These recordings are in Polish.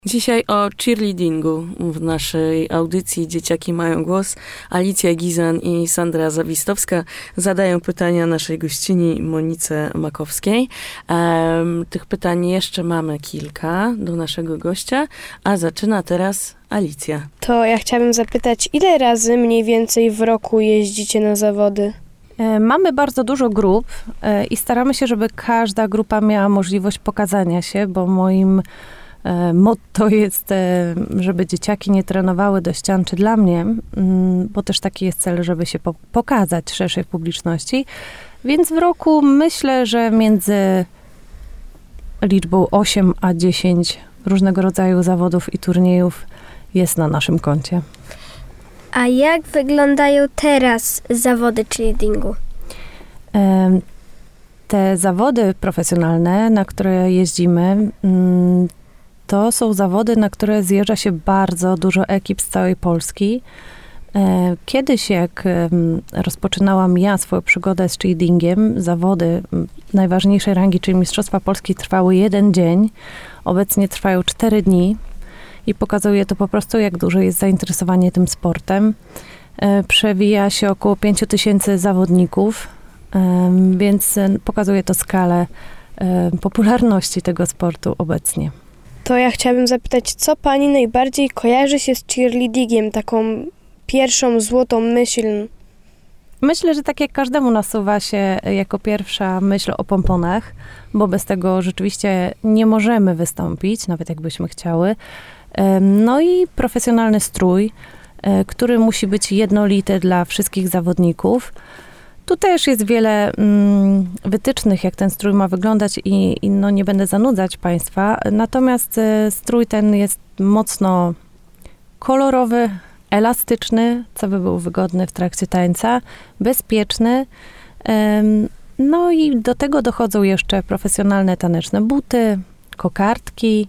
Dzisiaj o cheerleadingu w naszej audycji Dzieciaki mają głos. Alicja Gizan i Sandra Zawistowska zadają pytania naszej gościni Monice Makowskiej. Tych pytań jeszcze mamy kilka do naszego gościa, a zaczyna teraz Alicja. To ja chciałabym zapytać, ile razy mniej więcej w roku jeździcie na zawody? Mamy bardzo dużo grup i staramy się, żeby każda grupa miała możliwość pokazania się, bo moim motto jest, żeby dzieciaki nie trenowały do ścian, czy dla mnie, bo też taki jest cel, żeby się pokazać szerszej publiczności. Więc w roku myślę, że między liczbą 8 a 10 różnego rodzaju zawodów i turniejów jest na naszym koncie. A jak wyglądają teraz zawody cheerleadingu? Te zawody profesjonalne, na które jeździmy, to są zawody, na które zjeżdża się bardzo dużo ekip z całej Polski. Kiedyś, jak rozpoczynałam ja swoją przygodę z cheerleadingiem, zawody najważniejszej rangi, czyli Mistrzostwa Polski, trwały 1 dzień. Obecnie trwają 4 dni i pokazuje to po prostu, jak duże jest zainteresowanie tym sportem. Przewija się około 5000 zawodników, więc pokazuje to skalę popularności tego sportu obecnie. To ja chciałabym zapytać, co pani najbardziej kojarzy się z cheerleadingiem, taką pierwszą złotą myśl? Myślę, że tak jak każdemu nasuwa się jako pierwsza myśl o pomponach, bo bez tego rzeczywiście nie możemy wystąpić, nawet jakbyśmy chciały. No i profesjonalny strój, który musi być jednolity dla wszystkich zawodników. Tu też jest wiele wytycznych, jak ten strój ma wyglądać i no nie będę zanudzać Państwa. Natomiast strój ten jest mocno kolorowy, elastyczny, co by był wygodny w trakcie tańca, bezpieczny. No i do tego dochodzą jeszcze profesjonalne taneczne buty, kokardki.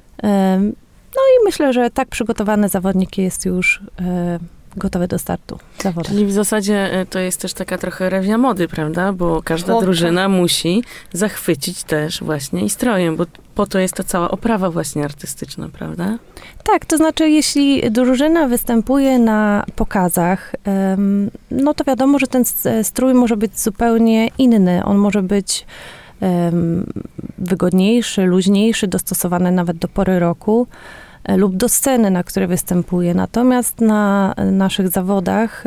No i myślę, że tak przygotowany zawodnik jest już gotowy do startu zawodu. Czyli w zasadzie to jest też taka trochę rewia mody, prawda? Bo każda drużyna musi zachwycić też właśnie i strojem, bo po to jest ta cała oprawa właśnie artystyczna, prawda? Tak, to znaczy jeśli drużyna występuje na pokazach, no to wiadomo, że ten strój może być zupełnie inny. On może być wygodniejszy, luźniejszy, dostosowany nawet do pory roku lub do sceny, na której występuje. Natomiast na naszych zawodach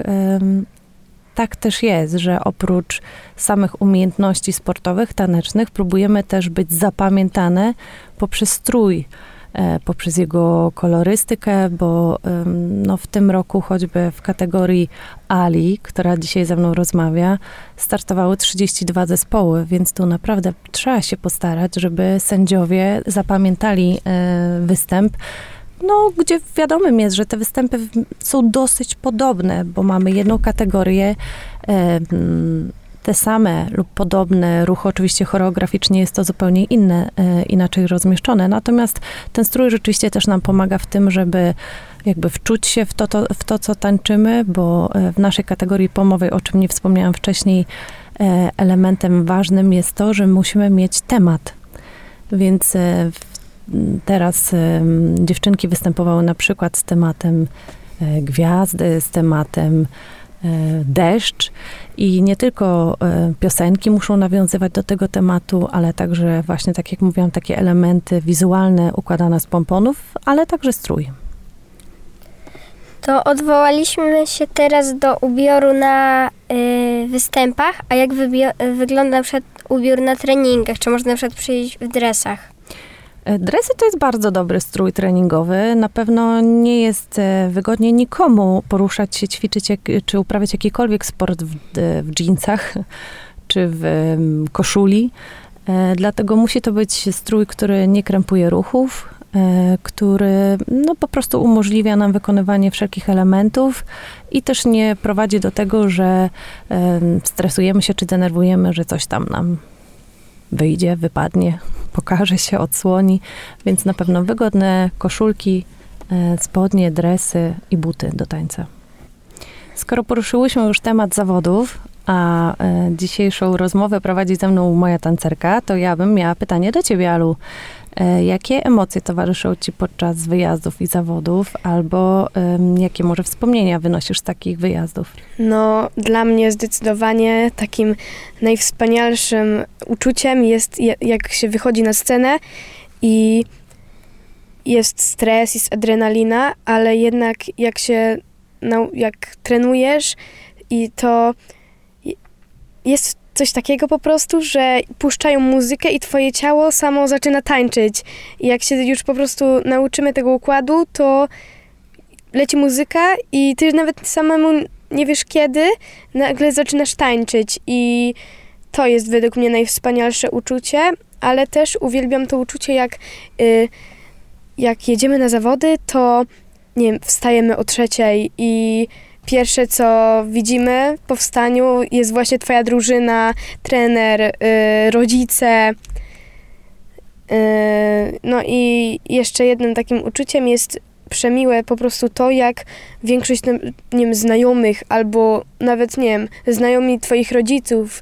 tak też jest, że oprócz samych umiejętności sportowych, tanecznych, próbujemy też być zapamiętane poprzez strój, poprzez jego kolorystykę, bo no w tym roku choćby w kategorii Ali, która dzisiaj ze mną rozmawia, startowały 32 zespoły, więc tu naprawdę trzeba się postarać, żeby sędziowie zapamiętali występ, no gdzie wiadomym jest, że te występy są dosyć podobne, bo mamy jedną kategorię, te same lub podobne ruchy, oczywiście choreograficznie jest to zupełnie inne, inaczej rozmieszczone, natomiast ten strój rzeczywiście też nam pomaga w tym, żeby jakby wczuć się w to, co tańczymy, bo w naszej kategorii pomowej, o czym nie wspomniałam wcześniej, elementem ważnym jest to, że musimy mieć temat, więc teraz dziewczynki występowały na przykład z tematem gwiazdy, z tematem deszcz i nie tylko piosenki muszą nawiązywać do tego tematu, ale także właśnie, tak jak mówiłam, takie elementy wizualne układane z pomponów, ale także strój. To odwołaliśmy się teraz do ubioru na występach, a jak wygląda na przykład ubiór na treningach? Czy można na przykład przyjść w dresach? Dresy to jest bardzo dobry strój treningowy. Na pewno nie jest wygodnie nikomu poruszać się, ćwiczyć czy uprawiać jakikolwiek sport w dżinsach czy w koszuli. Dlatego musi to być strój, który nie krępuje ruchów, który no, po prostu umożliwia nam wykonywanie wszelkich elementów i też nie prowadzi do tego, że stresujemy się czy denerwujemy, że coś tam nam wyjdzie, wypadnie, pokaże się, odsłoni, więc na pewno wygodne koszulki, spodnie, dresy i buty do tańca. Skoro poruszyłyśmy już temat zawodów, a dzisiejszą rozmowę prowadzi ze mną moja tancerka, to ja bym miała pytanie do ciebie, Alu. Jakie emocje towarzyszą ci podczas wyjazdów i zawodów, albo jakie może wspomnienia wynosisz z takich wyjazdów? No, dla mnie zdecydowanie takim najwspanialszym uczuciem jest, jak się wychodzi na scenę i jest stres, jest adrenalina, ale jednak jak trenujesz i to jest coś takiego po prostu, że puszczają muzykę i twoje ciało samo zaczyna tańczyć. I jak się już po prostu nauczymy tego układu, to leci muzyka i ty nawet samemu nie wiesz kiedy, nagle zaczynasz tańczyć i to jest według mnie najwspanialsze uczucie, ale też uwielbiam to uczucie, jak jedziemy na zawody, to nie wiem, wstajemy o 3:00 i pierwsze, co widzimy po wstaniu, jest właśnie twoja drużyna, trener, rodzice. No i jeszcze jednym takim uczuciem jest przemiłe po prostu to, jak większość, nie wiem, znajomych albo nawet, nie wiem, znajomi twoich rodziców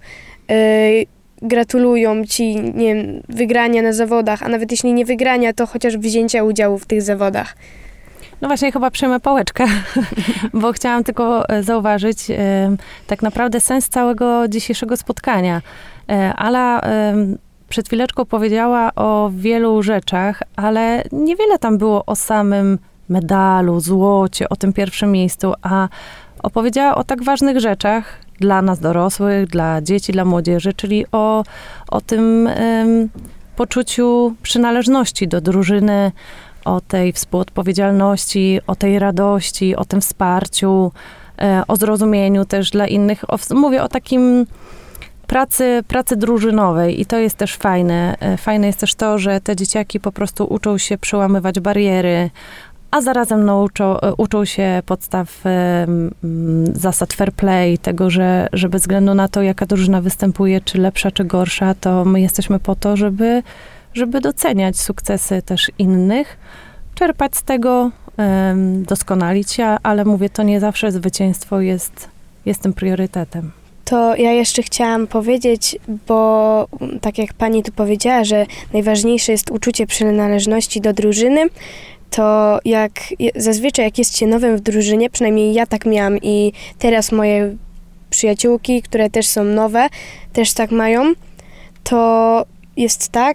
gratulują ci, nie wiem, wygrania na zawodach, a nawet jeśli nie wygrania, to chociaż wzięcia udziału w tych zawodach. No właśnie, chyba przyjmę pałeczkę, bo chciałam tylko zauważyć tak naprawdę sens całego dzisiejszego spotkania. Ala przed chwileczką powiedziała o wielu rzeczach, ale niewiele tam było o samym medalu, złocie, o tym pierwszym miejscu, a opowiedziała o tak ważnych rzeczach dla nas dorosłych, dla dzieci, dla młodzieży, czyli o tym poczuciu przynależności do drużyny, o tej współodpowiedzialności, o tej radości, o tym wsparciu, o zrozumieniu też dla innych. Mówię o takim pracy drużynowej i to jest też fajne. Fajne jest też to, że te dzieciaki po prostu uczą się przełamywać bariery, a zarazem uczą się podstaw zasad fair play, tego, że bez względu na to, jaka drużyna występuje, czy lepsza, czy gorsza, to my jesteśmy po to, żeby doceniać sukcesy też innych, czerpać z tego, doskonalić się, ale mówię, to nie zawsze zwycięstwo jest tym priorytetem. To ja jeszcze chciałam powiedzieć, bo tak jak pani tu powiedziała, że najważniejsze jest uczucie przynależności do drużyny, to zazwyczaj jak jest się nowym w drużynie, przynajmniej ja tak miałam i teraz moje przyjaciółki, które też są nowe, też tak mają, to jest tak,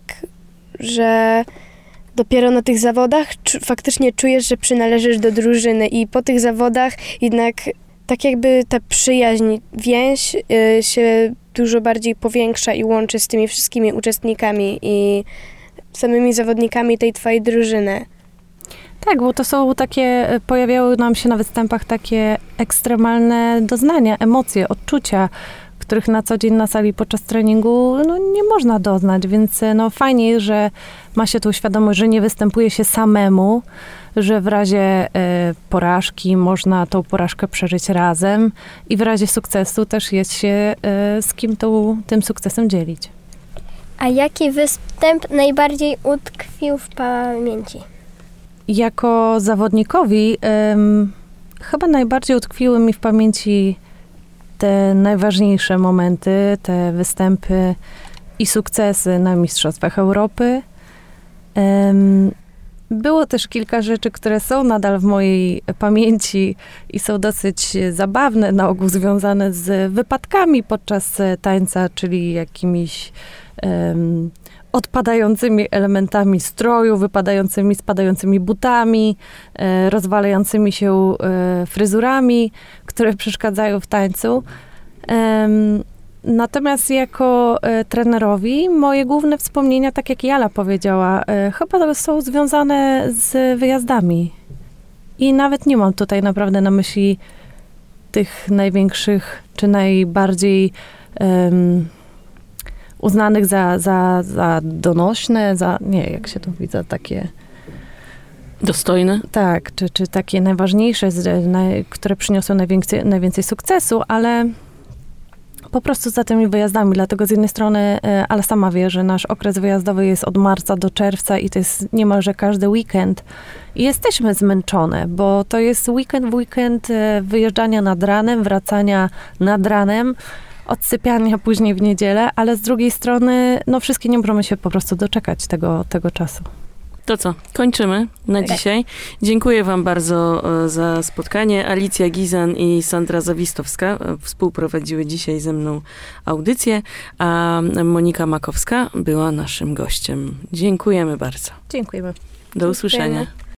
że dopiero na tych zawodach faktycznie czujesz, że przynależysz do drużyny i po tych zawodach jednak tak jakby ta przyjaźń, więź się dużo bardziej powiększa i łączy z tymi wszystkimi uczestnikami i samymi zawodnikami tej twojej drużyny. Tak, bo to są pojawiały nam się na występach takie ekstremalne doznania, emocje, odczucia, których na co dzień na sali podczas treningu nie można doznać, więc fajnie jest, że ma się tą świadomość, że nie występuje się samemu, że w razie porażki można tą porażkę przeżyć razem i w razie sukcesu też jest się z kim tym sukcesem dzielić. A jaki występ najbardziej utkwił w pamięci? Jako zawodnikowi chyba najbardziej utkwiły mi w pamięci te najważniejsze momenty, te występy i sukcesy na Mistrzostwach Europy. Było też kilka rzeczy, które są nadal w mojej pamięci i są dosyć zabawne, na ogół związane z wypadkami podczas tańca, czyli jakimiś odpadającymi elementami stroju, spadającymi butami, rozwalającymi się fryzurami, które przeszkadzają w tańcu. Natomiast jako trenerowi moje główne wspomnienia, tak jak Jala powiedziała, chyba są związane z wyjazdami. I nawet nie mam tutaj naprawdę na myśli tych największych, czy najbardziej uznanych za donośne, jak się to mówi, za takie... Dostojne? Tak, czy takie najważniejsze, które przyniosły najwięcej sukcesu, ale po prostu za tymi wyjazdami. Dlatego z jednej strony, ale sama wie, że nasz okres wyjazdowy jest od marca do czerwca i to jest niemalże każdy weekend. I jesteśmy zmęczone, bo to jest weekend wyjeżdżania nad ranem, wracania nad ranem. odsypiania później w niedzielę, ale z drugiej strony, no wszystkie nie możemy się po prostu doczekać tego czasu. To co, kończymy na dzisiaj. Dziękuję wam bardzo za spotkanie. Alicja Gizan i Sandra Zawistowska współprowadziły dzisiaj ze mną audycję, a Monika Makowska była naszym gościem. Dziękujemy bardzo. Dziękujemy. Do usłyszenia.